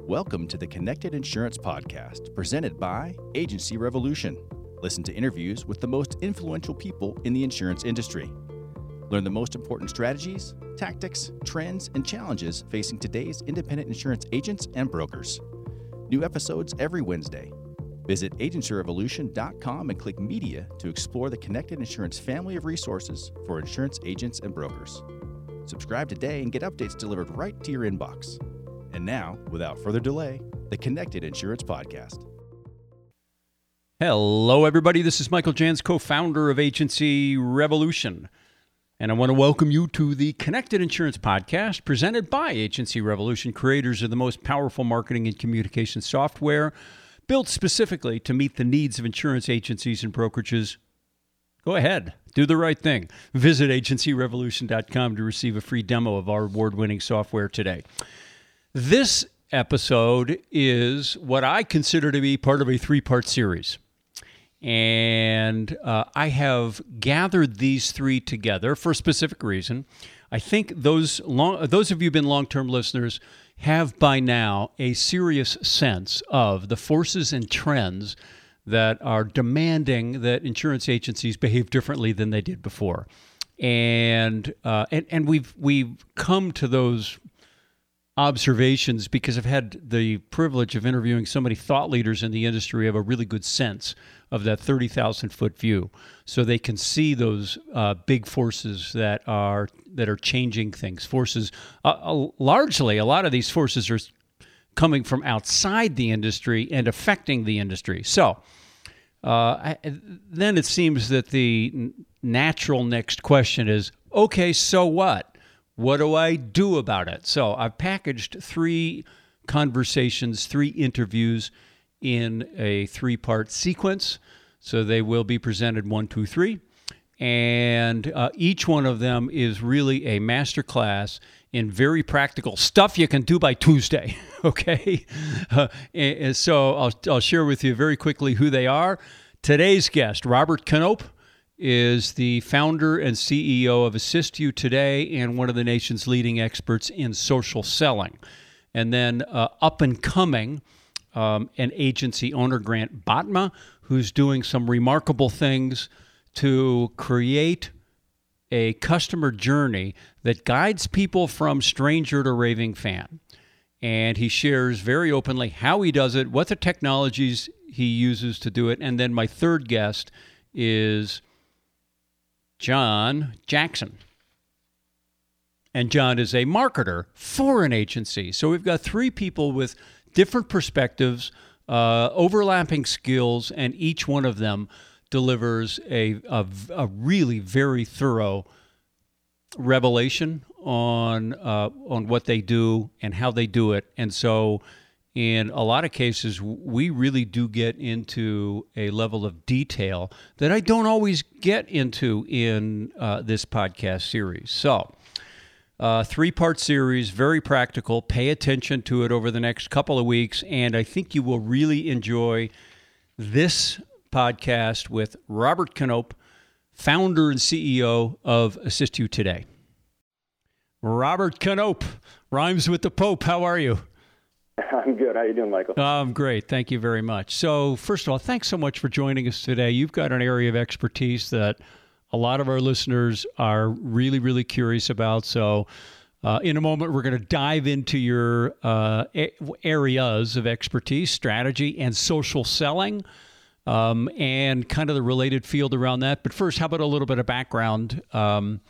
Welcome to the Connected Insurance Podcast, presented by Agency Revolution. Listen to interviews with the most influential people in the insurance industry. Learn the most important strategies, tactics, trends, and challenges facing today's independent insurance agents and brokers. New episodes every Wednesday. Visit agencyrevolution.com and click Media to explore the Connected Insurance family of resources for insurance agents and brokers. Subscribe today and get updates delivered right to your inbox. And now, without further delay, the Connected Insurance Podcast. Hello, everybody. This is Michael Jans, co-founder of Agency Revolution. And I want to welcome you to the Connected Insurance Podcast presented by Agency Revolution, creators of the most powerful marketing and communication software built specifically to meet the needs of insurance agencies and brokerages. Go ahead, do the right thing. Visit agencyrevolution.com to receive a free demo of our award-winning software today. This episode is what I consider to be part of a three-part series. And I have gathered these three together for a specific reason. I think those of you who've been long-term listeners have by now a serious sense of the forces and trends that are demanding that insurance agencies behave differently than they did before. And we've come to those observations because I've had the privilege of interviewing so many thought leaders in the industry who have a really good sense of that 30,000-foot view, so they can see those big forces that are changing things. Forces, largely, a lot of these forces are coming from outside the industry and affecting the industry. So then it seems that the natural next question is, okay, so what? What do I do about it? So I've packaged three conversations, three interviews in a three-part sequence. So they will be presented 1, 2, 3. And each one of them is really a masterclass in very practical stuff you can do by Tuesday, okay? And so I'll share with you very quickly who they are. Today's guest, Robert Knoop, is the founder and CEO of Assist You Today and one of the nation's leading experts in social selling. And then up and coming, an agency owner, Grant Botma, who's doing some remarkable things to create a customer journey that guides people from stranger to raving fan. And he shares very openly how he does it, what the technologies he uses to do it. And then my third guest is John Jackson. And John is a marketer for an agency. So we've got three people with different perspectives, overlapping skills, and each one of them delivers a really very thorough revelation on what they do and how they do it. And so in a lot of cases, we really do get into a level of detail that I don't always get into in this podcast series. So, three-part series, very practical. Pay attention to it over the next couple of weeks, and I think you will really enjoy this podcast with Robert Knoop, founder and CEO of Assist You Today. Robert Knoop, rhymes with the Pope. How are you? I'm good. How are you doing, Michael? I'm great. Thank you very much. So first of all, thanks so much for joining us today. You've got an area of expertise that a lot of our listeners are really, really curious about. So in a moment, we're going to dive into your areas of expertise, strategy, and social selling, and kind of the related field around that. But first, how about a little bit of background on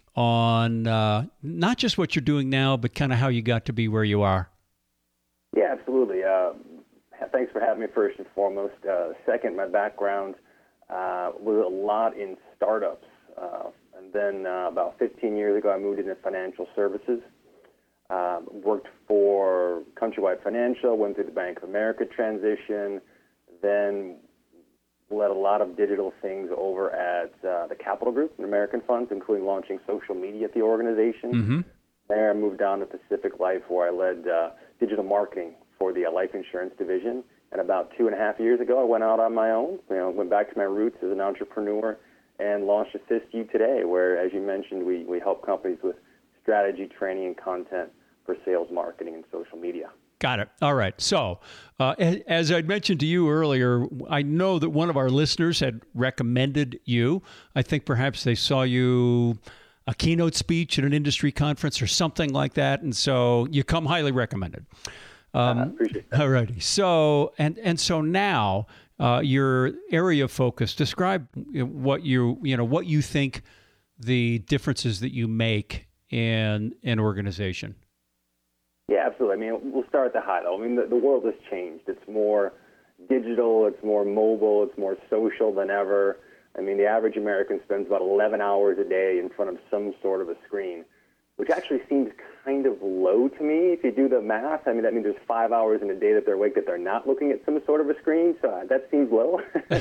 not just what you're doing now, but kind of how you got to be where you are? Yeah, absolutely. Thanks for having me first and foremost. Second, my background was a lot in startups. And then about 15 years ago, I moved into financial services. Worked for Countrywide Financial, went through the Bank of America transition, then led a lot of digital things over at the Capital Group and American Funds, including launching social media at the organization. Mm-hmm. There, I moved down to Pacific Life, where I led digital marketing for the life insurance division. And about 2.5 years ago, I went out on my own, went back to my roots as an entrepreneur and launched Assist You Today, where, as you mentioned, we help companies with strategy, training, and content for sales, marketing, and social media. Got it. All right. So, as I mentioned to you earlier, I know that one of our listeners had recommended you. I think perhaps they saw you a keynote speech at an industry conference or something like that, and so you come highly recommended. Appreciate that. All righty. So, and so now your area of focus. Describe what you think the differences that you make in an organization. Yeah, absolutely. I mean, we'll start at the high level. I mean, the world has changed. It's more digital, it's more mobile, it's more social than ever. I mean, the average American spends about 11 hours a day in front of some sort of a screen, which actually seems kind of low to me if you do the math. I mean, that means there's 5 hours in a day that they're awake that they're not looking at some sort of a screen, so that seems low.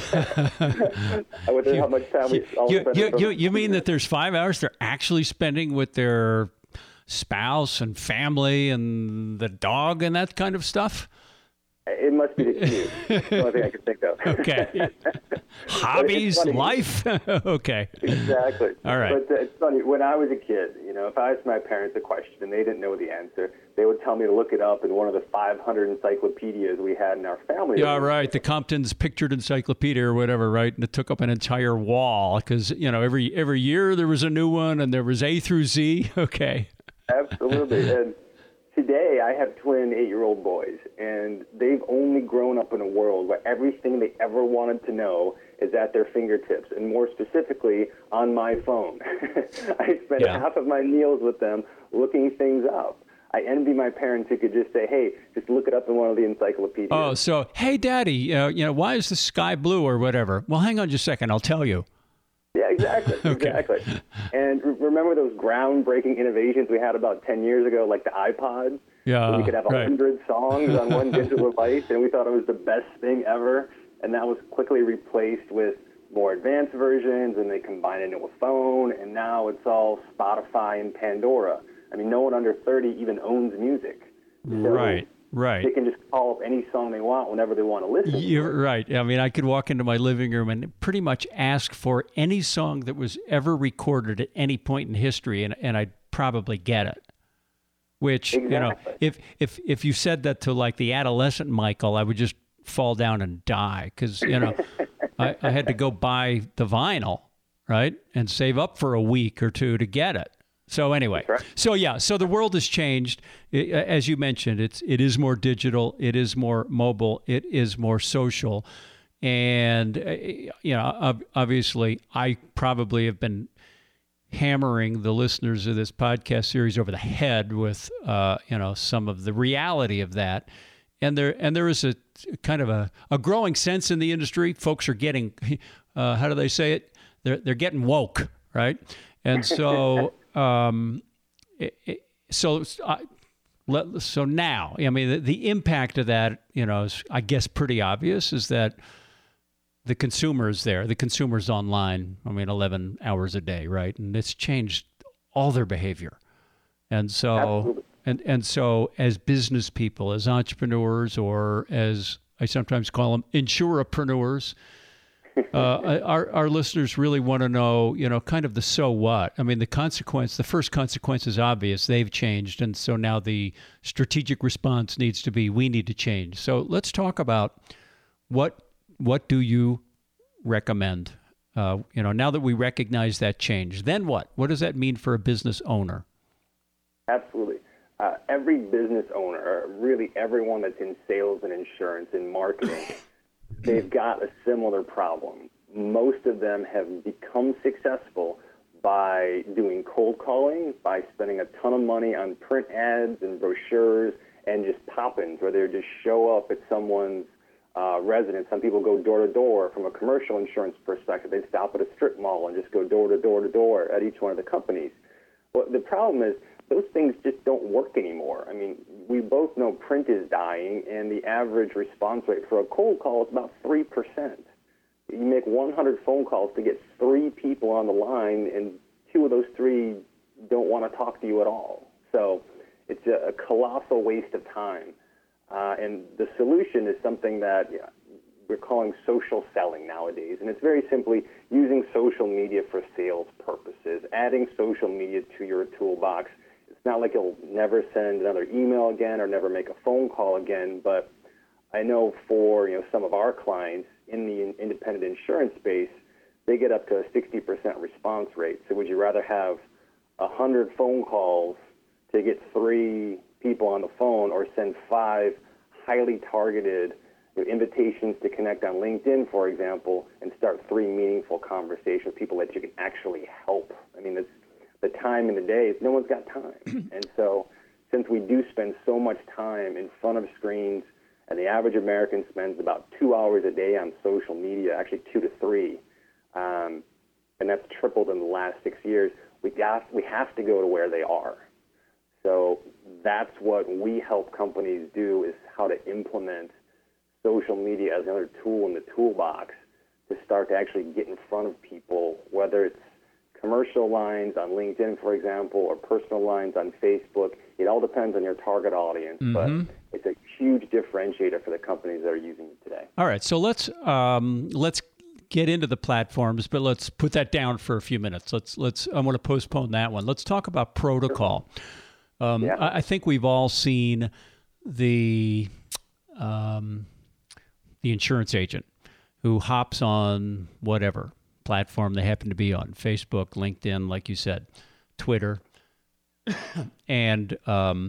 I wonder how much time we all spend. You mean that there's 5 hours they're actually spending with their spouse and family and the dog and that kind of stuff? It must be the commute. That's the only thing I can think of. Okay. Hobbies, life. Okay. Exactly. All right. But it's funny, when I was a kid, if I asked my parents a question and they didn't know the answer, they would tell me to look it up in one of the 500 encyclopedias we had in our family. Yeah, right. The Compton's Pictured Encyclopedia or whatever, right? And it took up an entire wall because, every year there was a new one and there was A through Z. Okay. Absolutely. And today I have twin 8-year-old boys, and they've only grown up in a world where everything they ever wanted to know is at their fingertips, and more specifically, on my phone. I spend half of my meals with them looking things up. I envy my parents who could just say, hey, just look it up in one of the encyclopedias. Oh, so, hey, Daddy, why is the sky blue or whatever? Well, hang on just a second. I'll tell you. Yeah, exactly. Okay. Exactly. And remember those groundbreaking innovations we had about 10 years ago, like the iPod? Yeah, where you could have 100 songs on one digital device, and we thought it was the best thing ever. And that was quickly replaced with more advanced versions, and they combined it into a phone, and now it's all Spotify and Pandora. I mean, no one under 30 even owns music. So right. they can just call up any song they want whenever they want to listen. You're right. I mean, I could walk into my living room and pretty much ask for any song that was ever recorded at any point in history, and I'd probably get it. Which, exactly. If you said that to like the adolescent Michael, I would just fall down and die because, I had to go buy the vinyl, right, and save up for a week or two to get it. So anyway, right. So the world has changed. As you mentioned, it is more digital, it is more mobile, it is more social. And, obviously I probably have been hammering the listeners of this podcast series over the head with, some of the reality of that. And there is a kind of a growing sense in the industry. Folks are getting, how do they say it? They're getting woke, right? And so, so now, I mean, the impact of that, is, I guess, pretty obvious. Is that the consumer is there? The consumer's online. I mean, 11 hours a day, right? And it's changed all their behavior. And so. Absolutely. And so as business people, as entrepreneurs, or as I sometimes call them, insurapreneurs, our listeners really want to know, kind of the so what. I mean, the first consequence is obvious. They've changed. And so now the strategic response needs to be, we need to change. So let's talk about what do you recommend? Now that we recognize that change, then what? What does that mean for a business owner? Absolutely. Every business owner, or really everyone that's in sales and insurance and marketing, they've got a similar problem. Most of them have become successful by doing cold calling, by spending a ton of money on print ads and brochures and just pop-ins, where they just show up at someone's residence. Some people go door to door. From a commercial insurance perspective, they stop at a strip mall and just go door to door to door at each one of the companies. Well, the problem is those things just don't work anymore. I mean, we both know print is dying, and the average response rate for a cold call is about 3%. You make 100 phone calls to get 3 people on the line, and 2 of those 3 don't want to talk to you at all. So it's a colossal waste of time. And the solution is something that we're calling social selling nowadays. And it's very simply using social media for sales purposes. Adding social media to your toolbox is It's not like you'll never send another email again or never make a phone call again, but I know for some of our clients in the independent insurance space, they get up to a 60% response rate. So would you rather have 100 phone calls to get 3 people on the phone, or send 5 highly targeted invitations to connect on LinkedIn, for example, and start 3 meaningful conversations with people that you can actually help? I mean, it's the time in the day. No one's got time. And so since we do spend so much time in front of screens, and the average American spends about 2 hours a day on social media, actually 2 to 3, and that's tripled in the last 6 years, we have to go to where they are. So that's what we help companies do, is how to implement social media as another tool in the toolbox to start to actually get in front of people, whether it's commercial lines on LinkedIn, for example, or personal lines on Facebook. It all depends on your target audience, but it's a huge differentiator for the companies that are using it today. All right, so let's get into the platforms, but let's put that down for a few minutes. I want to postpone that one. Let's talk about protocol. I think we've all seen the insurance agent who hops on whatever platform they happen to be on, Facebook, LinkedIn, like you said, Twitter, and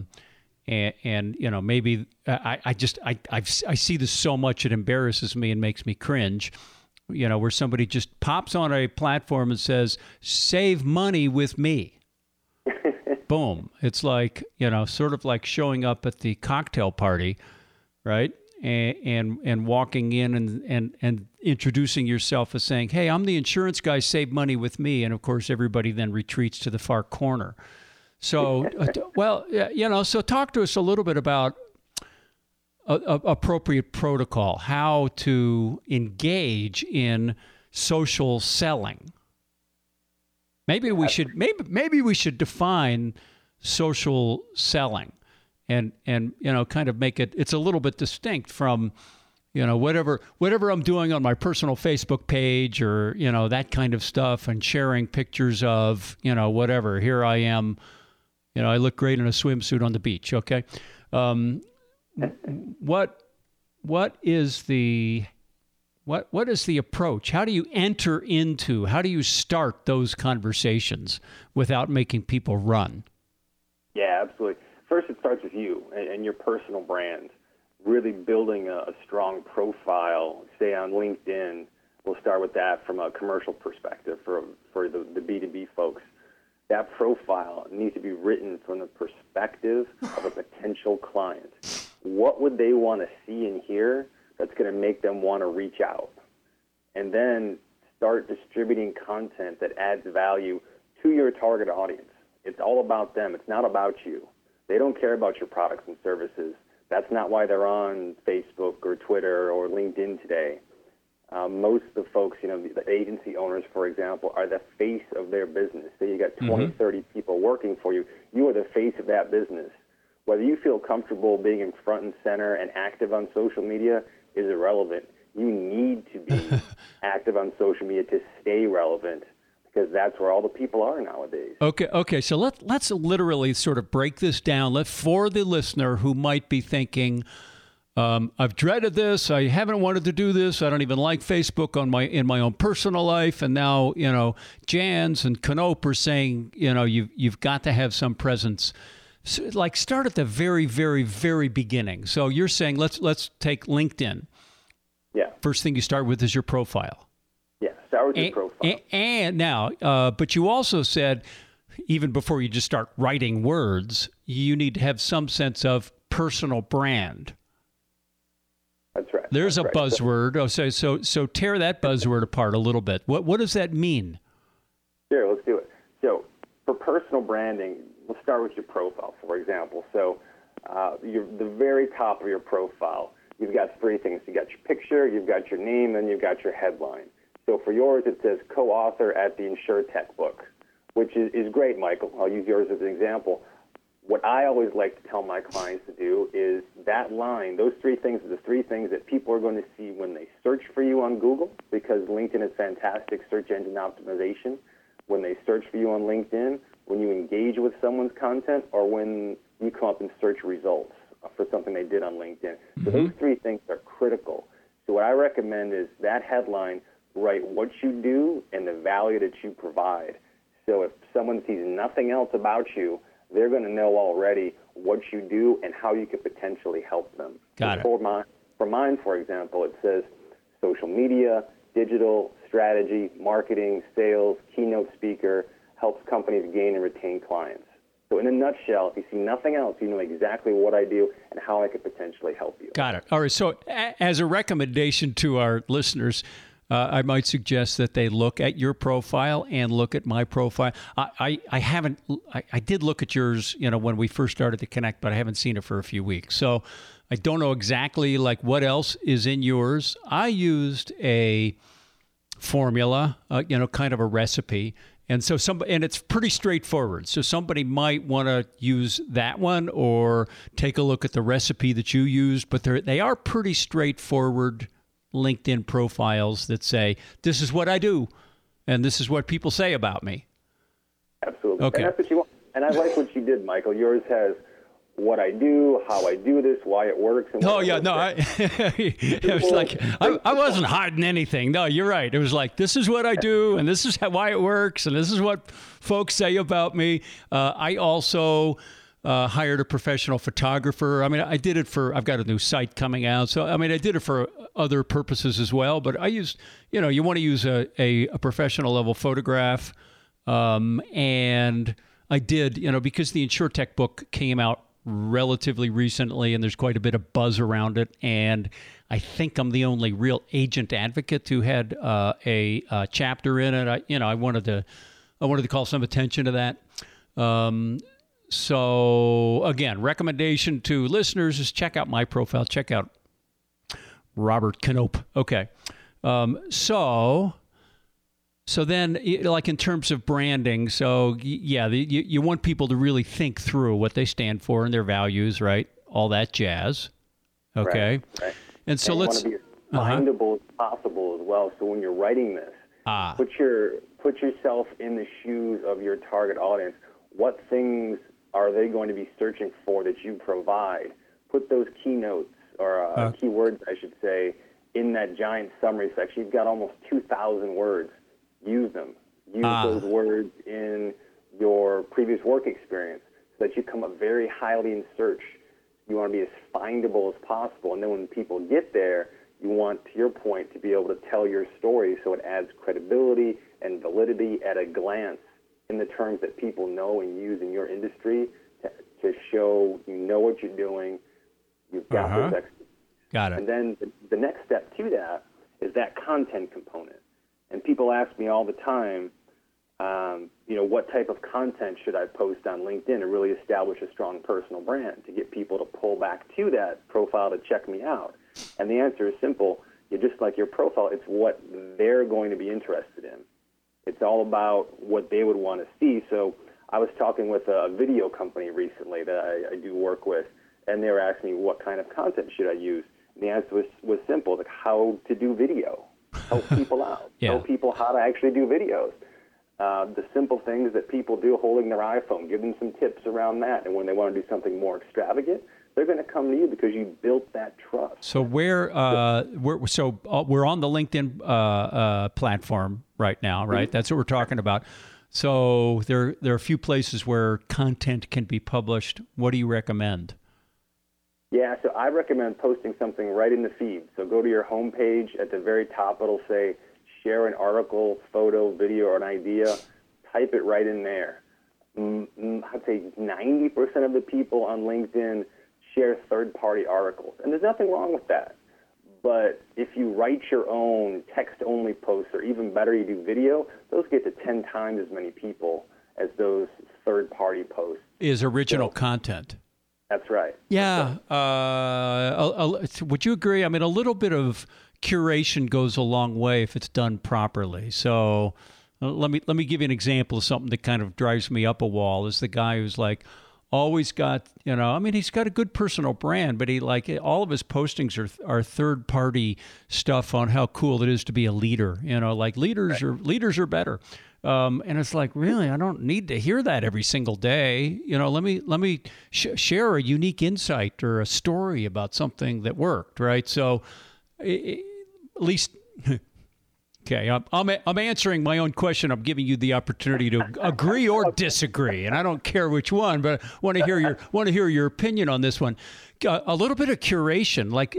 maybe I see this so much it embarrasses me and makes me cringe. Where somebody just pops on a platform and says, "Save money with me." Boom. It's like, sort of like showing up at the cocktail party, right? And walking in and introducing yourself as saying, "Hey, I'm the insurance guy, save money with me." And of course, everybody then retreats to the far corner. So, so talk to us a little bit about appropriate protocol, how to engage in social selling. Maybe we should define social selling, and kind of make it's a little bit distinct from whatever I'm doing on my personal Facebook page, or that kind of stuff, and sharing pictures of whatever. Here I am, I look great in a swimsuit on the beach. Okay, what is the approach? How do you start those conversations without making people run? Yeah, absolutely. First, it starts with you and your personal brand, really building a strong profile, say on LinkedIn. We'll start with that from a commercial perspective for the B2B folks. That profile needs to be written from the perspective of a potential client. What would they want to see and hear that's going to make them want to reach out? And then start distributing content that adds value to your target audience. It's all about them. It's not about you. They don't care about your products and services. That's not why they're on Facebook or Twitter or LinkedIn today. Most of the folks, the agency owners, for example, are the face of their business. So you got 20, 30 people working for you. You are the face of that business. Whether you feel comfortable being in front and center and active on social media is irrelevant. You need to be active on social media to stay relevant, because that's where all the people are nowadays. Okay. So let's literally sort of break this down. For the listener who might be thinking, I've dreaded this. I haven't wanted to do this. I don't even like Facebook in my own personal life. And now, Jans and Knope are saying, you've got to have some presence. So, start at the very, very, very beginning. So you're saying let's take LinkedIn. Yeah. First thing you start with is your profile. Yeah, start with your profile. And now, but you also said, even before you just start writing words, you need to have some sense of personal brand. That's right. There's a buzzword. So tear that buzzword apart a little bit. What does that mean? Sure, let's do it. So for personal branding, let's start with your profile, for example. So the very top of your profile, you've got 3 things. You've got your picture, you've got your name, and you've got your headline. So for yours, it says co-author at the InsurTech book, which is great, Michael. I'll use yours as an example. What I always like to tell my clients to do is that line, those 3 things are the 3 things that people are going to see when they search for you on Google, because LinkedIn is fantastic search engine optimization. When they search for you on LinkedIn, when you engage with someone's content or when you come up in search results for something they did on LinkedIn. So those three things are critical. So what I recommend is that headline, write what you do and the value that you provide. So if someone sees nothing else about you, they're going to know already what you do and how you could potentially help them. Got it. For mine, for example, it says social media, digital, strategy, marketing, sales, keynote speaker, helps companies gain and retain clients. So in a nutshell, if you see nothing else, you know exactly what I do and how I could potentially help you. Got it. All right. So as a recommendation to our listeners, I might suggest that they look at your profile and look at my profile. I did look at yours, when we first started to connect, but I haven't seen it for a few weeks. So I don't know exactly like what else is in yours. I used a formula, kind of a recipe. And so and it's pretty straightforward. So somebody might want to use that one or take a look at the recipe that you used, but they are pretty straightforward LinkedIn profiles that say, this is what I do, and this is what people say about me. Absolutely. Okay. And that's what you want. And I like what you did, Michael. Yours has what I do, how I do this, why it works. And it was like, I wasn't hiding anything. No, you're right. It was like, this is what I do, and this is why it works, and this is what folks say about me. I also hired a professional photographer. I mean, I did it I've got a new site coming out. So, I mean, I did it for other purposes as well. But I used, you want to use a professional level photograph. And I did, because the InsurTech book came out relatively recently and there's quite a bit of buzz around it. And I think I'm the only real agent advocate who had a chapter in it. I wanted to call some attention to that. So again, recommendation to listeners is check out my profile. Check out Robert Knoop. Okay. So then, like in terms of branding, so yeah, you want people to really think through what they stand for and their values, right? All that jazz. Okay. Right. And so you let's want to be as findable as possible as well. So when you're writing this, put yourself in the shoes of your target audience. What things are they going to be searching for that you provide? Put those keynotes or keywords, I should say, in that giant summary section. You've got almost 2,000 words. Use them. Use those words in your previous work experience so that you come up very highly in search. You want to be as findable as possible. And then when people get there, you want, to your point, to be able to tell your story so it adds credibility and validity at a glance in the terms that people know and use in your industry to show you know what you're doing, you've got this expertise. Got it. And then the next step to that is that content component. And people ask me all the time, what type of content should I post on LinkedIn to really establish a strong personal brand, to get people to pull back to that profile to check me out? And the answer is simple. You're just like your profile. It's what they're going to be interested in. It's all about what they would want to see. So I was talking with a video company recently that I do work with, and they were asking me what kind of content should I use. And the answer was simple, like how to do video. Help people out. Tell people how to actually do videos. The simple things that people do holding their iPhone, give them some tips around that. And when they want to do something more extravagant, they're going to come to you because you built that trust. So we're on the LinkedIn platform right now, right? Mm-hmm. That's what we're talking about. So there are a few places where content can be published. What do you recommend? Yeah, so I recommend posting something right in the feed. So go to your homepage. At the very top, it'll say share an article, photo, video, or an idea. Type it right in there. I'd say 90% of the people on LinkedIn share third-party articles. And there's nothing wrong with that. But if you write your own text-only posts, or even better, you do video, those get to 10 times as many people as those third-party posts. Is original content. That's right. Yeah. Would you agree? I mean, a little bit of curation goes a long way if it's done properly. So let me give you an example of something that kind of drives me up a wall. Is the guy who's like always got, he's got a good personal brand, but he all of his postings are third party stuff on how cool it is to be a leader. Leaders are better. And it's like, really, I don't need to hear that every single day. Let me share a unique insight or a story about something that worked, right? So at least... Okay, I'm answering my own question. I'm giving you the opportunity to agree or disagree, and I don't care which one. But I want to hear your opinion on this one. A little bit of curation, like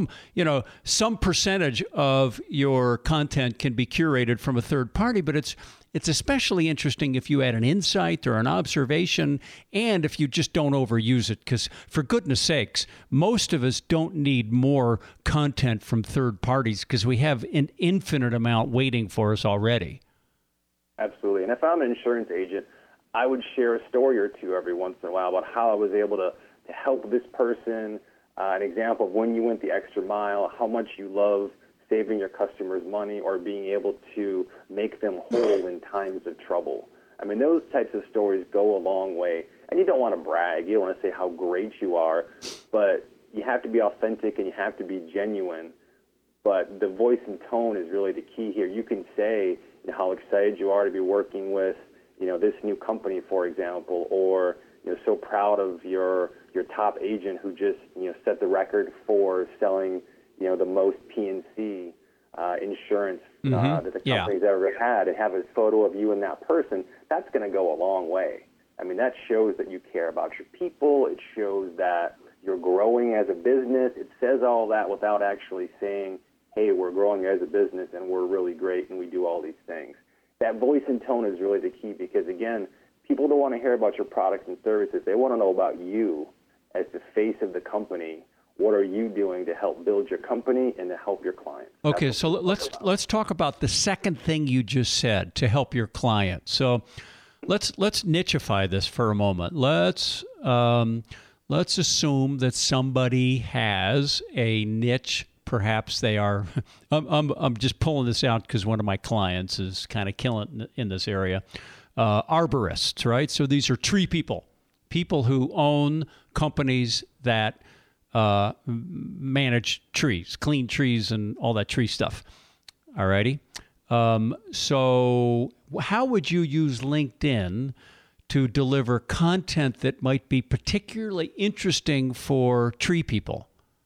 some percentage of your content can be curated from a third party, but it's especially interesting if you add an insight or an observation, and if you just don't overuse it. Because for goodness sakes, most of us don't need more content from third parties because we have an infinite amount waiting for us already. Absolutely. And if I'm an insurance agent, I would share a story or two every once in a while about how I was able to help this person, an example of when you went the extra mile, how much you love saving your customers money or being able to make them whole in times of trouble. I mean, those types of stories go a long way. And you don't want to brag. You don't want to say how great you are, but you have to be authentic and you have to be genuine. But the voice and tone is really the key here. You can say how excited you are to be working with, this new company, for example, or so proud of your top agent who just set the record for selling the most P&C insurance that the company's ever had, and have a photo of you and that person. That's going to go a long way. I mean, that shows that you care about your people. It shows that you're growing as a business. It says all that without actually saying, hey, we're growing as a business and we're really great and we do all these things. That voice and tone is really the key because, again, people don't want to hear about your products and services. They want to know about you as the face of the company. What are you doing to help build your company and to help your clients? Okay, so let's talk about the second thing you just said, to help your client. So let's nicheify this for a moment. Let's assume that somebody has a niche. Perhaps they are. I'm just pulling this out because one of my clients is kind of killing in this area. Arborists, right? So these are tree people who own companies that manage trees, clean trees, and all that tree stuff. All righty. So how would you use LinkedIn to deliver content that might be particularly interesting for tree people?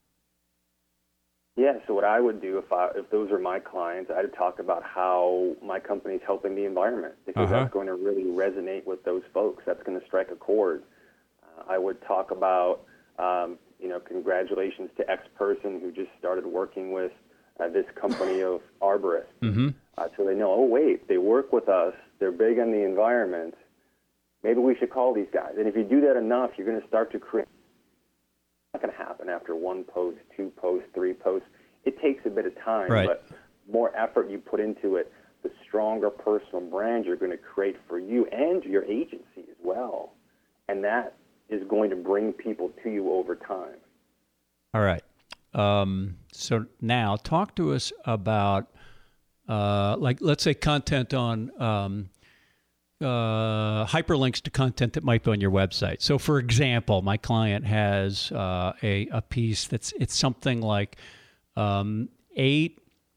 Yeah, so what I would do if those are my clients, I'd talk about how my company's helping the environment, because that's going to really resonate with those folks. That's going to strike a chord. I would talk about, congratulations to X person who just started working with this company of arborists. So they know, oh, wait, they work with us. They're big on the environment. Maybe we should call these guys. And if you do that enough, you're going to start to create. It's not going to happen after one post, two posts, three posts. It takes a bit of time, but more effort you put into it, the stronger personal brand you're going to create for you and your agency as well. And that is going to bring people to you over time. All right. So now talk to us about, let's say content on hyperlinks to content that might be on your website. So, for example, my client has a piece it's something like 8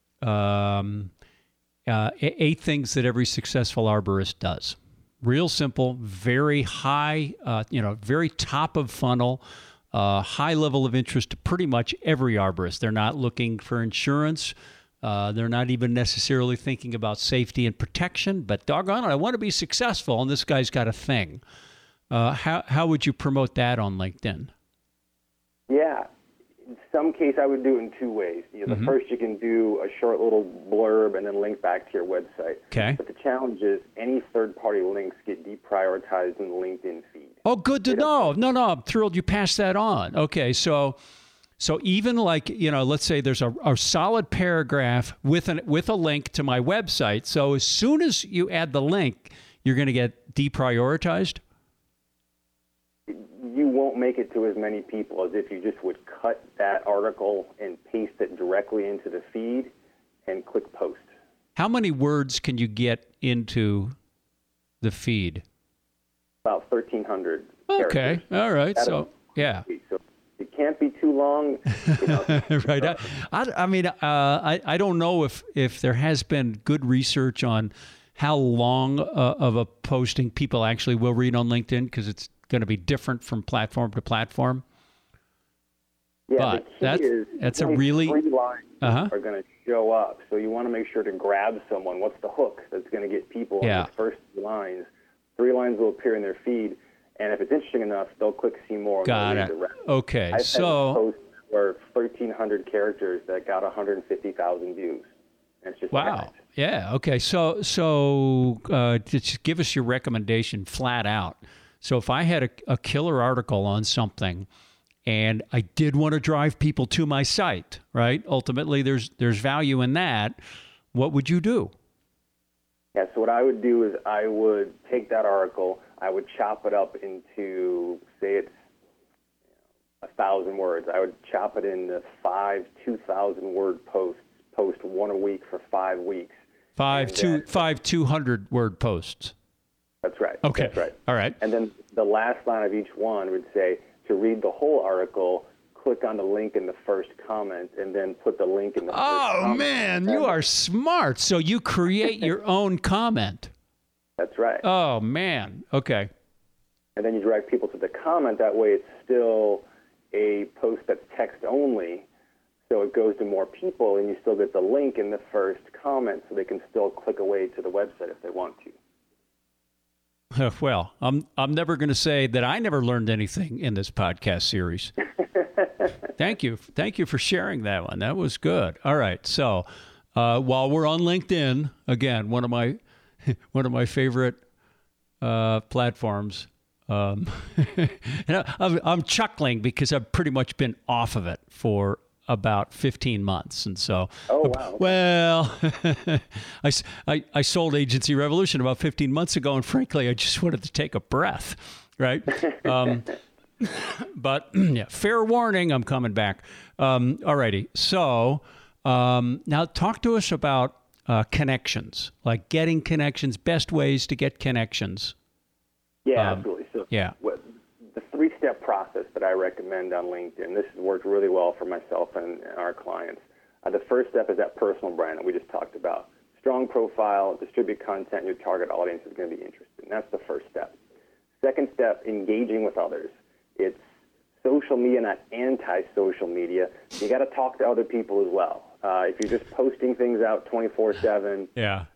things that every successful arborist does. Real simple, very high, very top of funnel, high level of interest to pretty much every arborist. They're not looking for insurance. They're not even necessarily thinking about safety and protection, but doggone it, I want to be successful, and this guy's got a thing. How would you promote that on LinkedIn? Yeah. In some case, I would do it in two ways. The first, you can do a short little blurb and then link back to your website. Okay. But the challenge is any third-party links get deprioritized in the LinkedIn feed. Oh, good to know. No, I'm thrilled you passed that on. Okay, so even like, let's say there's a solid paragraph with a link to my website. So as soon as you add the link, you're going to get deprioritized? You won't make it to as many people as if you just would cut that article and paste it directly into the feed and click post. How many words can you get into the feed? About 1,300 Okay, characters. All right. So, yeah. So it can't be too long. Right. I mean, I don't know if there has been good research on how long of a posting people actually will read on LinkedIn? Because it's going to be different from platform to platform. Yeah, but that's a really 3 lines are going to show up. So you want to make sure to grab someone. What's the hook that's going to get people in those first 3 lines? 3 lines will appear in their feed, and if it's interesting enough, they'll click see more. Got it. Okay, I've had posts where 1,300 characters that got 150,000 views. And it's just wow. Yeah. Okay. So just give us your recommendation flat out. So if I had a killer article on something, and I did want to drive people to my site, right? Ultimately, there's value in that. What would you do? Yeah, so what I would do is I would take that article, I would chop it up into, say it's 1,000 words. I would chop it into 5 2,000-word posts, post 1 a week for 5 weeks. 5 200-word posts. That's right. Okay. That's right. All right. And then the last line of each one would say, to read the whole article, click on the link in the first comment, and then put the link in the first comment. Oh, man, you are smart. So you create your own comment. That's right. Oh, man. Okay. And then you direct people to the comment. That way it's still a post that's text only, so it goes to more people, and you still get the link in the first comment, so they can still click away to the website if they want to. Well, I'm never going to say that I never learned anything in this podcast series. Thank you for sharing that one. That was good. All right. So while we're on LinkedIn, again, one of my favorite platforms. And I'm chuckling because I've pretty much been off of it for about 15 months. And so, oh, wow. Well, I sold Agency Revolution about 15 months ago, and frankly, I just wanted to take a breath, right? But yeah, fair warning, I'm coming back. All righty. So now talk to us about connections, like getting connections, best ways to get connections. Yeah, absolutely. So yeah. The 3-step process that I recommend on LinkedIn, this has worked really well for myself and our clients. The first step is that personal brand that we just talked about. Strong profile, distribute content, your target audience is going to be interested. And that's the first step. Second step, engaging with others. It's social media, not anti-social media. You got to talk to other people as well. If you're just posting things out 24/7,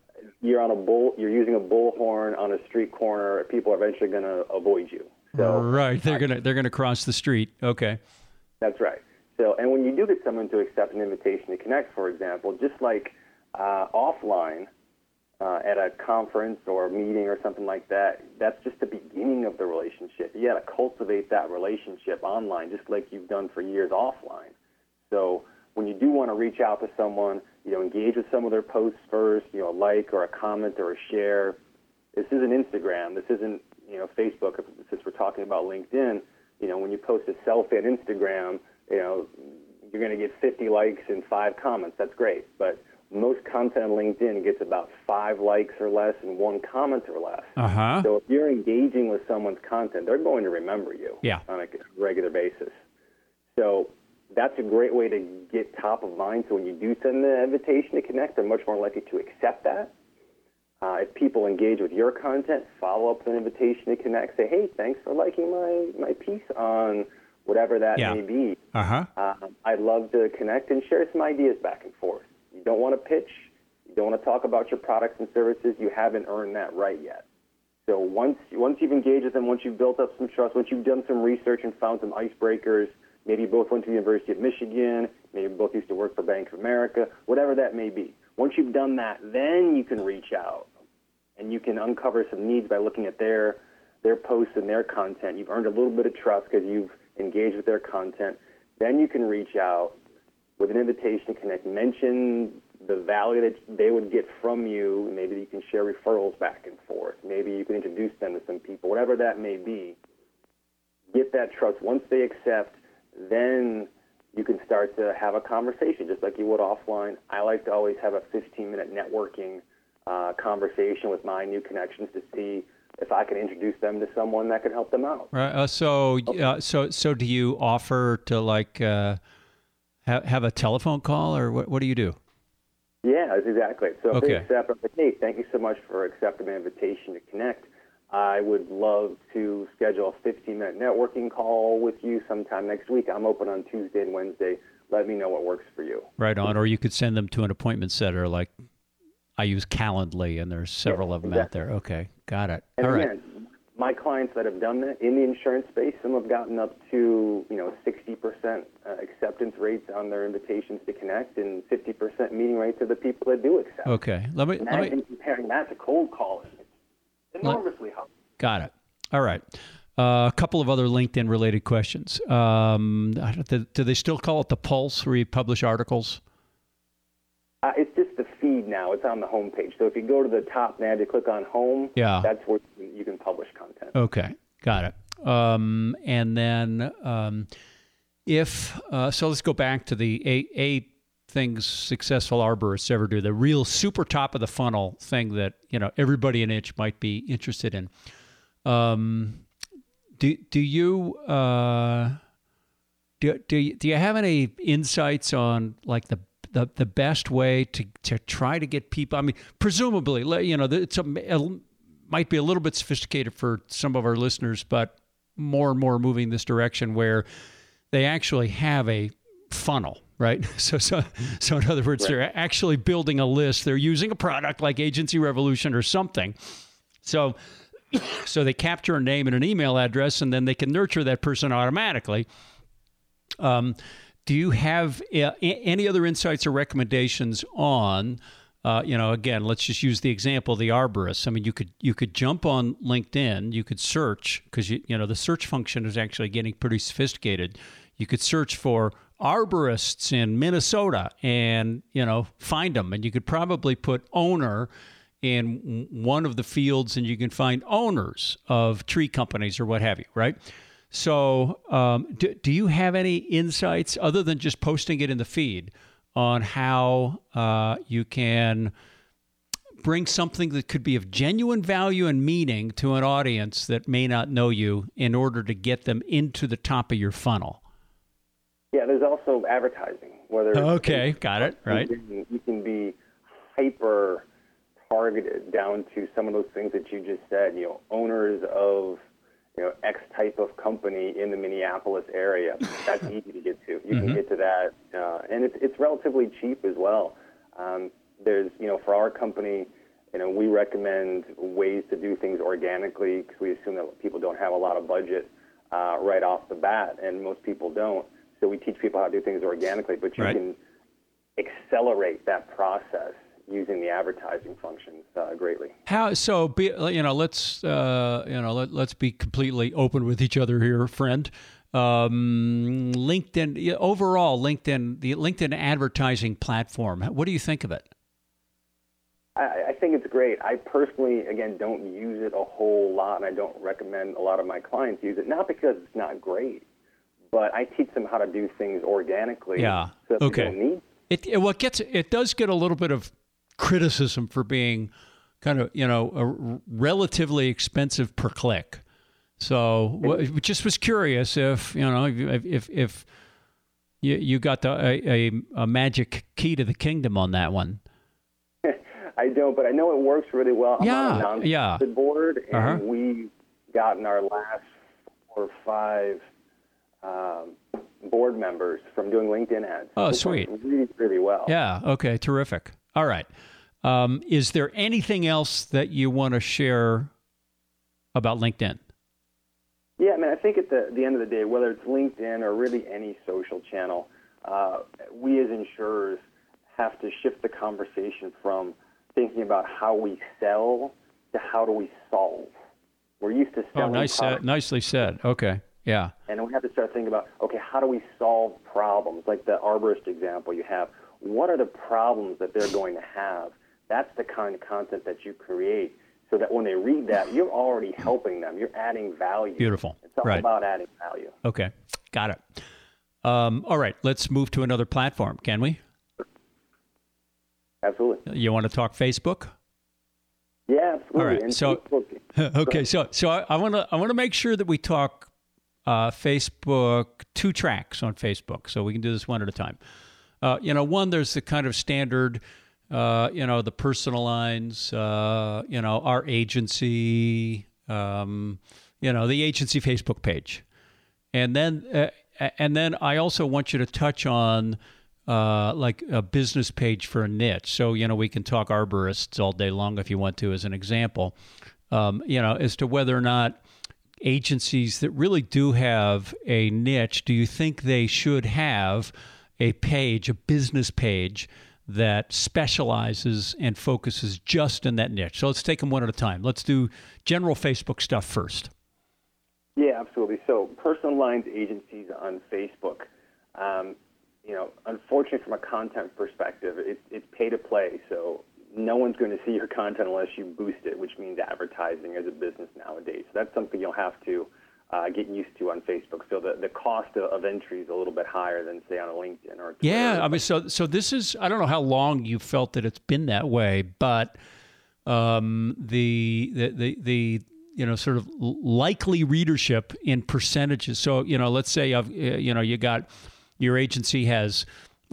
you're using a bullhorn on a street corner, people are eventually going to avoid you. So, right, they're gonna cross the street. Okay, that's right. So, and when you do get someone to accept an invitation to connect, for example, just like offline at a conference or a meeting or something like that, that's just the beginning of the relationship. You got to cultivate that relationship online, just like you've done for years offline. So, when you do want to reach out to someone, engage with some of their posts first, a like or a comment or a share. This isn't Instagram. This isn't Facebook, since we're talking about LinkedIn. When you post a selfie on Instagram, you're going to get 50 likes and 5 comments. That's great. But most content on LinkedIn gets about 5 likes or less and 1 comment or less. Uh-huh. So if you're engaging with someone's content, they're going to remember you on a regular basis. So that's a great way to get top of mind. So when you do send the invitation to connect, they're much more likely to accept that. If people engage with your content, follow up with an invitation to connect. Say, hey, thanks for liking my piece on whatever that may be. Uh-huh. I'd love to connect and share some ideas back and forth. You don't want to pitch. You don't want to talk about your products and services. You haven't earned that right yet. So once you've engaged with them, once you've built up some trust, once you've done some research and found some icebreakers, maybe you both went to the University of Michigan, maybe you both used to work for Bank of America, whatever that may be. Once you've done that, then you can reach out and you can uncover some needs by looking at their posts and their content. You've earned a little bit of trust because you've engaged with their content. Then you can reach out with an invitation to connect. Mention the value that they would get from you. Maybe you can share referrals back and forth. Maybe you can introduce them to some people, whatever that may be. Get that trust. Once they accept, then you can start to have a conversation just like you would offline. I like to always have a 15-minute networking conversation with my new connections to see if I can introduce them to someone that can help them out. Right. So do you offer to have a telephone call, or what do you do? Yeah, that's exactly it. So if they Okay. accept, I'm like, hey, thank you so much for accepting my invitation to connect. I would love to schedule a 15-minute networking call with you sometime next week. I'm open on Tuesday and Wednesday. Let me know what works for you. Right on. Or you could send them to an appointment setter like I use Calendly, and there's several of them out there. Okay, got it. And All right. again, my clients that have done that in the insurance space, some have gotten up to 60% acceptance rates on their invitations to connect, and 50% meeting rates of the people that do accept. Okay. Let me. Imagine comparing that to cold calling. It's enormously helpful. Got it. All right. A couple of other LinkedIn-related questions. Do they still call it the Pulse, where you publish articles? It's just the feed now. It's on the homepage. So if you go to the top now to click on home, Yeah. that's where you can publish content. Okay, got it. And then so let's go back to the eight things successful arborists ever do, the real super top of the funnel thing that everybody in itch might be interested in. Do you have any insights on like the best way to try to get people? I mean, presumably, it's might be a little bit sophisticated for some of our listeners, but more and more moving this direction where they actually have a funnel, right? So in other words, they're actually building a list. They're using a product like Agency Revolution or something. So they capture a name and an email address, and then they can nurture that person automatically. Do you have any other insights or recommendations on, again, let's just use the example of the arborist. I mean, you could jump on LinkedIn, you could search, because the search function is actually getting pretty sophisticated. You could search for arborists in Minnesota and, find them. And you could probably put owner in one of the fields, and you can find owners of tree companies or what have you, right? So do you have any insights other than just posting it in the feed on how you can bring something that could be of genuine value and meaning to an audience that may not know you in order to get them into the top of your funnel? Yeah, there's also advertising. Okay, got it, right. You can be hyper targeted down to some of those things that you just said, owners of X type of company in the Minneapolis area. That's easy to get to. You can get to that, and it's relatively cheap as well. There's, for our company, we recommend ways to do things organically because we assume that people don't have a lot of budget right off the bat, and most people don't. So we teach people how to do things organically, but you can accelerate that process using the advertising functions greatly. How so? Let's be completely open with each other here, friend. LinkedIn overall, the LinkedIn advertising platform. What do you think of it? I think it's great. I personally, again, don't use it a whole lot, and I don't recommend a lot of my clients use it. Not because it's not great, but I teach them how to do things organically. Yeah. So that Okay. they don't need It does get a little bit of criticism for being kind of relatively expensive per click. So just was curious if you got a magic key to the kingdom on that one. I don't, but I know it works really well. I'm on a nonprofit board, and we've gotten our last 4 or 5 board members from doing LinkedIn ads. Oh, sweet. Really, really well. Yeah. Okay. Terrific. All right. Is there anything else that you want to share about LinkedIn? Yeah, I mean, I think at the end of the day, whether it's LinkedIn or really any social channel, we as insurers have to shift the conversation from thinking about how we sell to how do we solve. We're used to selling products. Nicely said. Okay. Yeah. And we have to start thinking about, okay, how do we solve problems? Like the arborist example you have. What are the problems that they're going to have? That's the kind of content that you create so that when they read that, you're already helping them. You're adding value. Beautiful. It's all about adding value. Okay. Got it. All right. Let's move to another platform, can we? Absolutely. You want to talk Facebook? Yeah, absolutely. All right. And So, Facebook, okay. So I want to make sure that we talk Facebook, 2 tracks on Facebook, so we can do this one at a time. One, there's the kind of standard the personal lines, our agency, the agency Facebook page. And then I also want you to touch on like a business page for a niche. So, we can talk arborists all day long if you want to, as an example, as to whether or not agencies that really do have a niche, do you think they should have a business page that specializes and focuses just in that niche? So let's take them one at a time. Let's do general Facebook stuff first. Yeah, absolutely. So personal lines agencies on Facebook, unfortunately from a content perspective, it's pay to play. So no one's going to see your content unless you boost it, which means advertising as a business nowadays. So that's something you'll have to get used to on Facebook. So the cost of entry is a little bit higher than, say, on a LinkedIn or Twitter. Yeah, I mean, so this is, I don't know how long you felt that it's been that way, but the sort of likely readership in percentages. So, let's say you got your agency has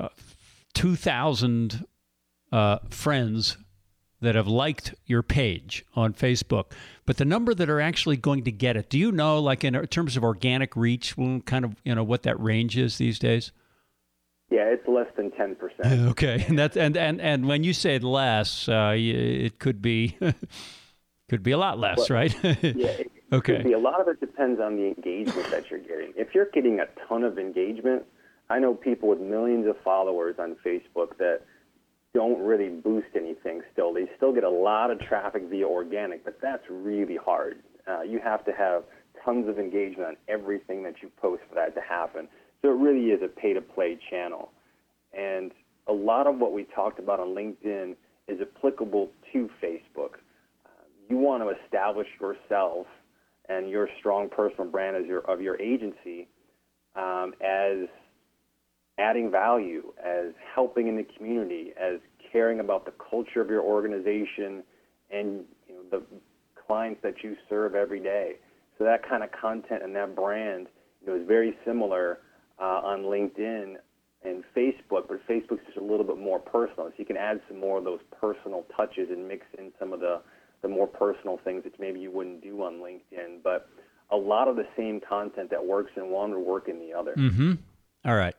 2,000 friends that have liked your page on Facebook, but the number that are actually going to get it, do you know, like in terms of organic reach, kind of, what that range is these days? Yeah, it's less than 10%. Okay, and that's and when you say less, it could be could be a lot less, right? Yeah. Okay. Could be. A lot of it depends on the engagement that you're getting. If you're getting a ton of engagement, I know people with millions of followers on Facebook that don't really boost anything still. They still get a lot of traffic via organic, but that's really hard. You have to have tons of engagement on everything that you post for that to happen. So it really is a pay-to-play channel. And a lot of what we talked about on LinkedIn is applicable to Facebook. You want to establish yourself and your strong personal brand of your agency as adding value, as helping in the community, as caring about the culture of your organization and the clients that you serve every day. So that kind of content and that brand is very similar on LinkedIn and Facebook, but Facebook's just a little bit more personal. So you can add some more of those personal touches and mix in some of the more personal things that maybe you wouldn't do on LinkedIn. But a lot of the same content that works in one will work in the other. Mm-hmm. All right.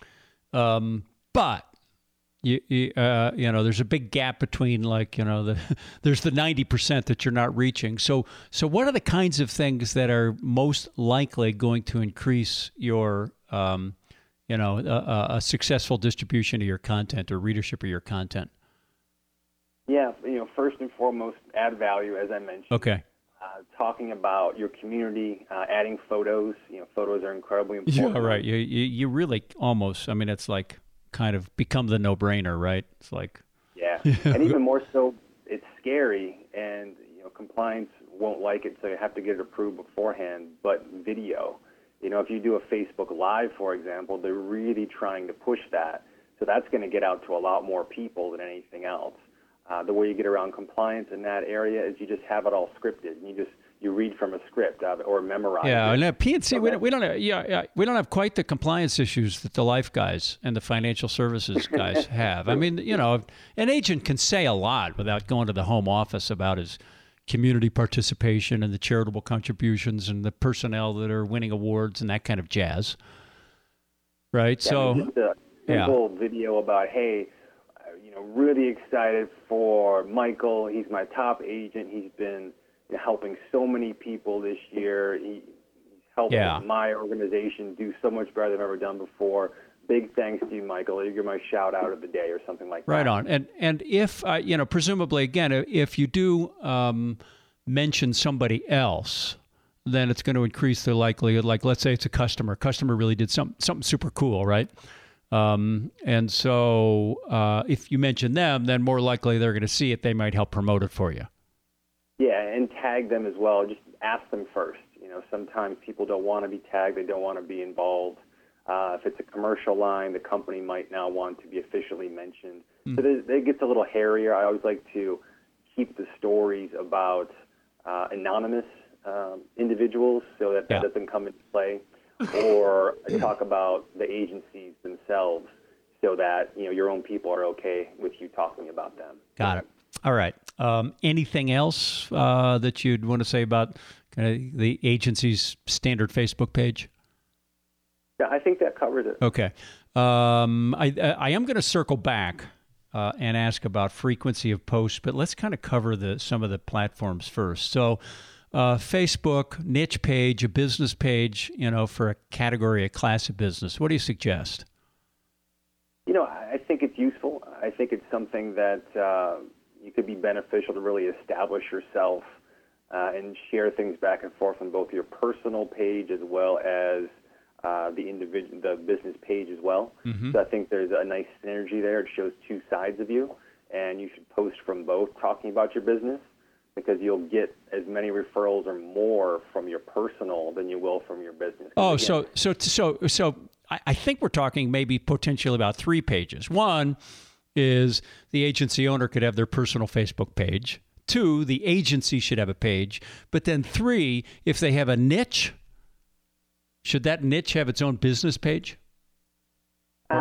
But there's a big gap between there's the 90% that you're not reaching. So what are the kinds of things that are most likely going to increase your a successful distribution of your content or readership of your content? Yeah, first and foremost, add value, as I mentioned. Okay. Talking about your community, adding photos. Photos are incredibly important. Yeah, right. You really almost, it's like kind of become the no-brainer, right? It's like... Yeah, and even more so, it's scary, and compliance won't like it, so you have to get it approved beforehand. But video, if you do a Facebook Live, for example, they're really trying to push that. So that's going to get out to a lot more people than anything else. The way you get around compliance in that area is you just have it all scripted. And you read from a script or memorize. Yeah, it. and P&C, we don't have quite the compliance issues that the life guys and the financial services guys have. An agent can say a lot without going to the home office about his community participation and the charitable contributions and the personnel that are winning awards and that kind of jazz. Right? Yeah, so, just a simple video about, hey, really excited for Michael. He's my top agent. He's been helping so many people this year. He's helped my organization do so much better than I've ever done before. Big thanks to you, Michael. You're my shout out of the day or something like that. Right on. And if, presumably, again, if you do mention somebody else, then it's going to increase the likelihood. Like, let's say it's a customer. Customer really did something super cool, right? And so if you mention them, then more likely they're going to see it. They might help promote it for you. Yeah, and tag them as well. Just ask them first. Sometimes people don't want to be tagged. They don't want to be involved. If it's a commercial line, the company might now want to be officially mentioned. So it gets a little hairier. I always like to keep the stories about anonymous individuals so that doesn't come into play. Or talk about the agencies themselves. so that your own people are okay with you talking about them. Got it. All right. Anything else that you'd want to say about the agency's standard Facebook page? Yeah, I think that covers it. Okay. I am going to circle back and ask about frequency of posts, but let's kind of cover some of the platforms first. So Facebook, niche page, a business page, for a category, a class of business. What do you suggest? I think it's useful. I think it's something that you could be beneficial to really establish yourself and share things back and forth on both your personal page as well as the business page as well. Mm-hmm. So I think there's a nice synergy there. It shows two sides of you, and you should post from both talking about your business, because you'll get as many referrals or more from your personal than you will from your business. Oh, again, so I think we're talking maybe potentially about 3 pages. One is the agency owner could have their personal Facebook page. 2, the agency should have a page. But then 3, if they have a niche, should that niche have its own business page? So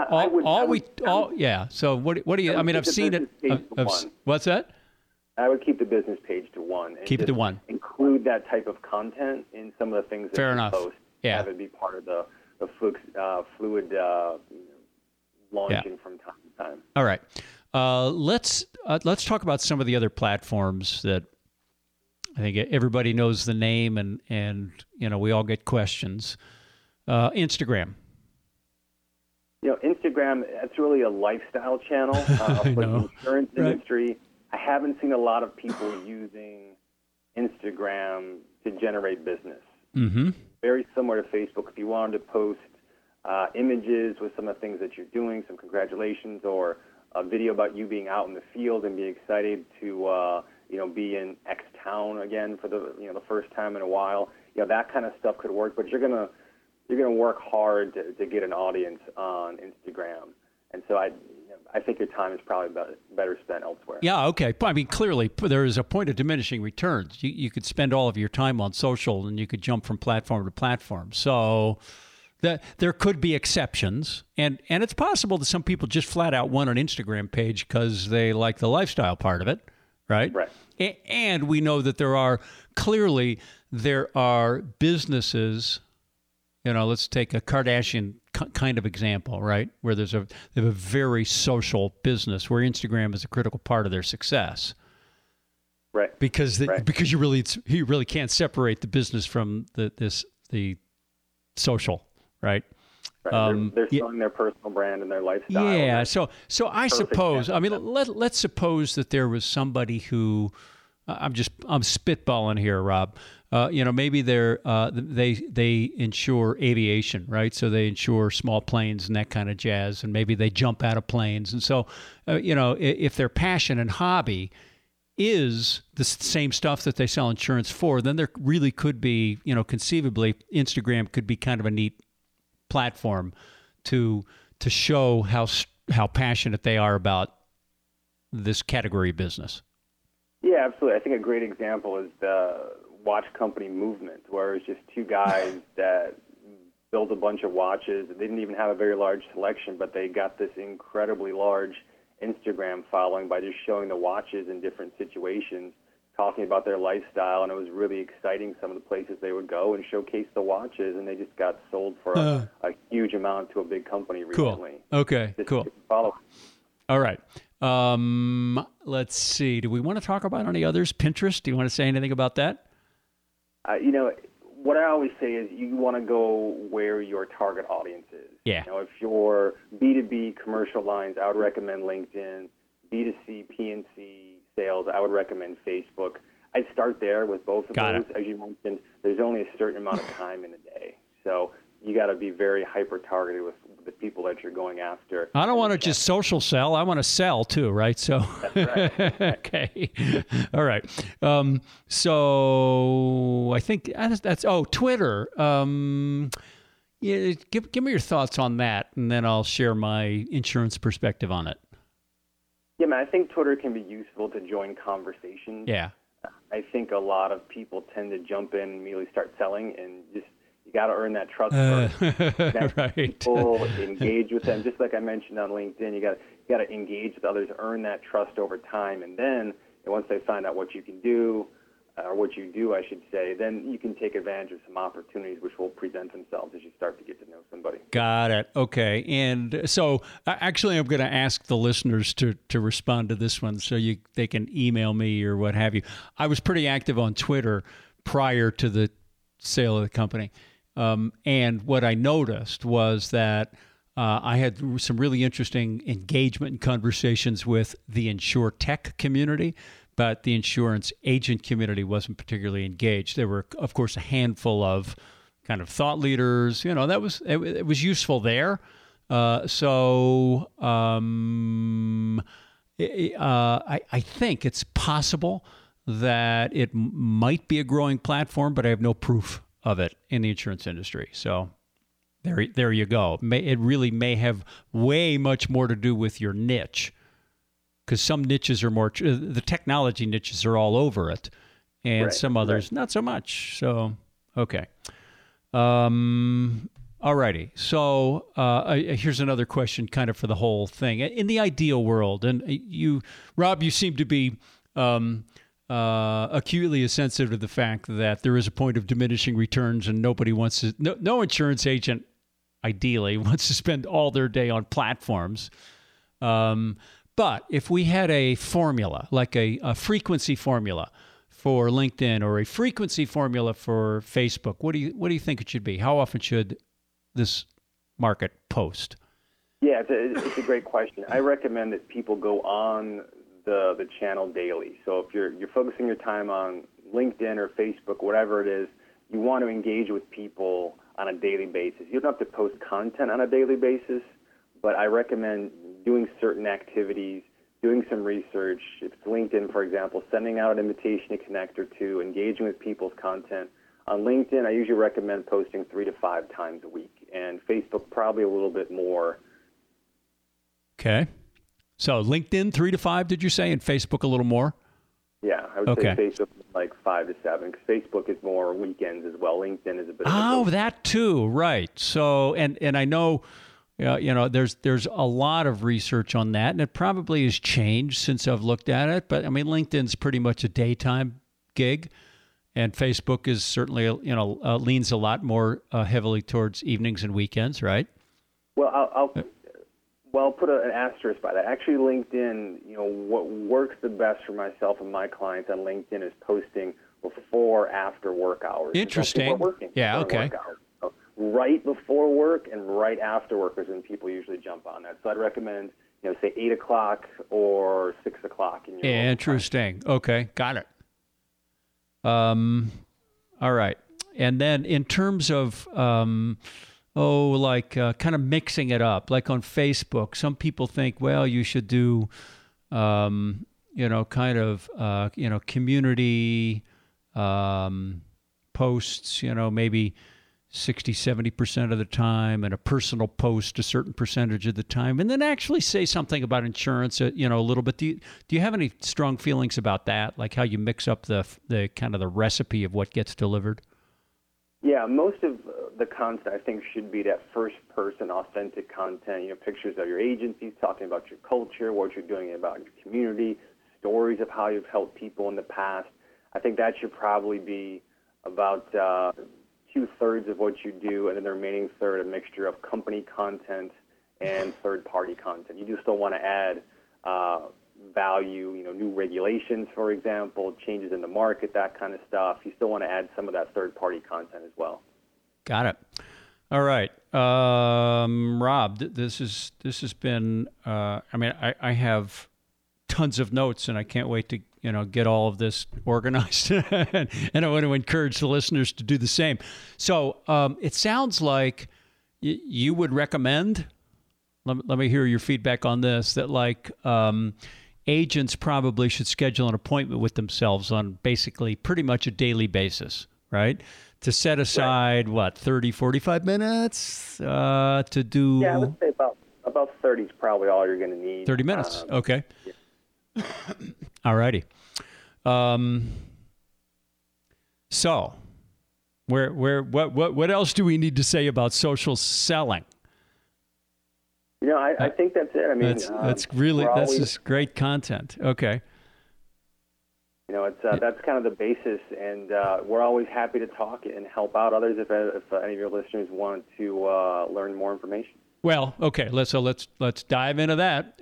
what do you? I mean, I've seen it. What's that? I would keep the business page to 1. And keep it to 1. Include that type of content in some of the things that Fair you enough. post. Yeah. Have it be part of the fluid launching from time to time. All right. Let's talk about some of the other platforms that I think everybody knows the name, and we all get questions. Instagram. Instagram, that's really a lifestyle channel for the insurance industry. I haven't seen a lot of people using Instagram to generate business. Mm-hmm. Very similar to Facebook. If you wanted to post images with some of the things that you're doing, some congratulations, or a video about you being out in the field and be excited to be in X town again for the first time in a while, that kind of stuff could work. But you're gonna work hard to get an audience on Instagram, and so I think your time is probably better spent elsewhere. Yeah, okay. I mean, clearly, there is a point of diminishing returns. You could spend all of your time on social, and you could jump from platform to platform. So there could be exceptions, and it's possible that some people just flat out want an Instagram page because they like the lifestyle part of it, right? Right. And we know that there are businesses. Let's take a Kardashian kind of example, right? Where they have a very social business where Instagram is a critical part of their success. Right. Because you really can't separate the business from the social, right? Right. They're selling their personal brand and their lifestyle. Yeah. So I suppose, let's suppose that there was somebody who, I'm spitballing here, Rob. Maybe they insure aviation, right? So they insure small planes and that kind of jazz, and maybe they jump out of planes. And so, if their passion and hobby is the same stuff that they sell insurance for, then there really could be, conceivably, Instagram could be kind of a neat platform to show how passionate they are about this category of business. Yeah, absolutely. I think a great example is the watch company movement, where it's just 2 guys that built a bunch of watches. They didn't even have a very large selection, but they got this incredibly large Instagram following by just showing the watches in different situations, talking about their lifestyle, and it was really exciting, some of the places they would go and showcase the watches, and they just got sold for a huge amount to a big company recently. Cool. Okay, cool. All right. Let's see. Do we want to talk about any others? Pinterest? Do you want to say anything about that? What I always say is you want to go where your target audience is. Yeah. If you're B2B commercial lines, I would recommend LinkedIn. B2C, P&C sales, I would recommend Facebook. I'd start there with both of those. As you mentioned, there's only a certain amount of time in a day. So you got to be very hyper-targeted with the people that you're going after. I don't want to just social sell. I want to sell too, right? So, that's right. Okay. All right. So I think that's Twitter. Give me your thoughts on that, and then I'll share my insurance perspective on it. Yeah, man, I think Twitter can be useful to join conversations. Yeah. I think a lot of people tend to jump in and immediately start selling, and you got to earn that trust first. Right. People, engage with them, just like I mentioned on LinkedIn. You got to engage with others, earn that trust over time, and then once they find out what you can do, or what you do, I should say, then you can take advantage of some opportunities which will present themselves as you start to get to know somebody. Got it. Okay. And so actually I'm going to ask the listeners to respond to this one so they can email me or what have you. I was pretty active on Twitter prior to the sale of the company. And what I noticed was that I had some really interesting engagement and conversations with the InsurTech community, but the insurance agent community wasn't particularly engaged. There were, of course, a handful of kind of thought leaders. You know, it was useful there. I think it's possible that it might be a growing platform, but I have no proof of it in the insurance industry. So there you go. It really may have way much more to do with your niche, because some niches are more, the technology niches are all over it, and some others not so much. So, okay. All righty. So here's another question kind of for the whole thing. In the ideal world, and you, Rob, you seem to be acutely sensitive to the fact that there is a point of diminishing returns, and nobody wants to, no insurance agent ideally wants to spend all their day on platforms. But if we had a formula, like a frequency formula for LinkedIn or a frequency formula for Facebook, what do you think it should be? How often should this market post? Yeah, it's a great question. I recommend that people go on the channel daily. So if you're focusing your time on LinkedIn or Facebook, whatever it is, you want to engage with people on a daily basis. You don't have to post content on a daily basis, but I recommend doing certain activities, doing some research. If it's LinkedIn, for example, sending out an invitation to connect or two, engaging with people's content. On LinkedIn, I usually recommend posting 3 to 5 times a week, and Facebook probably a little bit more. Okay. So LinkedIn 3 to 5, did you say, and Facebook a little more? Yeah, I would say Facebook like 5 to 7, because Facebook is more weekends as well. LinkedIn is a bit. Oh, that too, right? So, and I know. There's a lot of research on that, and it probably has changed since I've looked at it. But I mean, LinkedIn's pretty much a daytime gig, and Facebook is certainly leans a lot more heavily towards evenings and weekends, right? Well, I'll put an asterisk by that. Actually, LinkedIn, what works the best for myself and my clients on LinkedIn is posting before after work hours. Interesting. Yeah. Okay. Right before work and right after work is when people usually jump on that. So I'd recommend, say 8 o'clock or 6 o'clock in your Interesting. Time. Okay, got it. All right. And then in terms of, kind of mixing it up, like on Facebook, some people think, well, you should do, community posts, maybe 60-70% of the time, and a personal post a certain percentage of the time, and then actually say something about insurance, a little bit. Do you have any strong feelings about that, like how you mix up the kind of the recipe of what gets delivered? Yeah, most of the content I think should be that first-person, authentic content. Pictures of your agencies, talking about your culture, what you're doing about your community, stories of how you've helped people in the past. I think that should probably be about 2/3 of what you do, and then the remaining third a mixture of company content and third-party content. You do still want to add value, new regulations, for example, changes in the market, that kind of stuff. You still want to add some of that third-party content as well. Got it. All right, Rob. This has been. I have tons of notes, and I can't wait to get all of this organized. And I want to encourage the listeners to do the same. So it sounds like you would recommend. Let me hear your feedback on this. That agents probably should schedule an appointment with themselves on basically pretty much a daily basis, right? To set aside, 30, 45 minutes to do... Yeah, I would say about 30 is probably all you're going to need. 30 minutes, okay. Yeah. All righty. So, What else do we need to say about social selling? I think that's it. I mean, that's just great content. Okay. That's kind of the basis, and we're always happy to talk and help out others if any of your listeners want to learn more information. Well, okay, let's dive into that.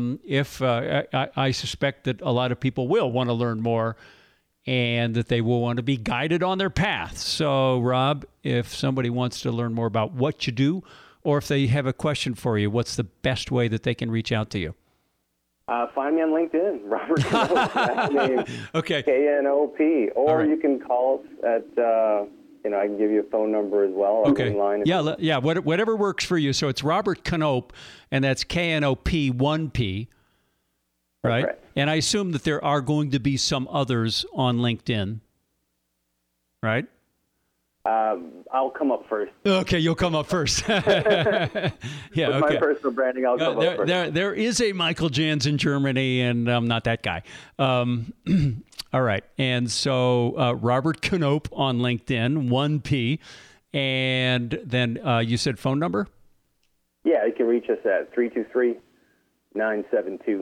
I suspect that a lot of people will want to learn more, and that they will want to be guided on their path. So, Rob, if somebody wants to learn more about what you do, or if they have a question for you, what's the best way that they can reach out to you? Find me on LinkedIn, Robert Knope. Name Okay. Knope. Or right. You can call us at, I can give you a phone number as well. Okay. Online. Yeah, whatever works for you. So it's Robert Knope, and that's Knope, 1P, right? Right. And I assume that there are going to be some others on LinkedIn, right? I'll come up first. Okay, you'll come up first. Yeah, With my personal branding, I'll come up first. There is a Michael Jans in Germany, and I'm not that guy. All right, and so Robert Knope on LinkedIn, 1P, and then you said phone number? Yeah, you can reach us at 323-972-3566.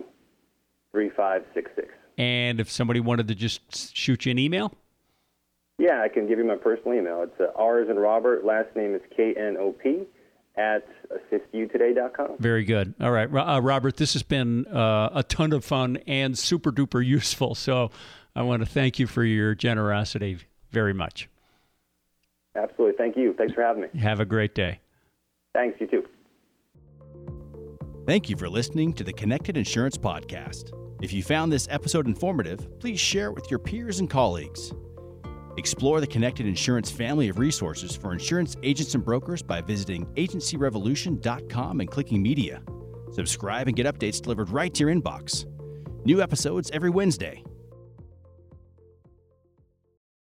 And if somebody wanted to just shoot you an email? Yeah, I can give you my personal email. It's R as in Robert, last name is Knope @assistyoutaday.com. Very good. All right, Robert, this has been a ton of fun and super duper useful. So I want to thank you for your generosity very much. Absolutely. Thank you. Thanks for having me. Have a great day. Thanks. You too. Thank you for listening to the Connected Insurance Podcast. If you found this episode informative, please share it with your peers and colleagues. Explore the Connected Insurance family of resources for insurance agents and brokers by visiting agencyrevolution.com and clicking media. Subscribe and get updates delivered right to your inbox. New episodes every Wednesday.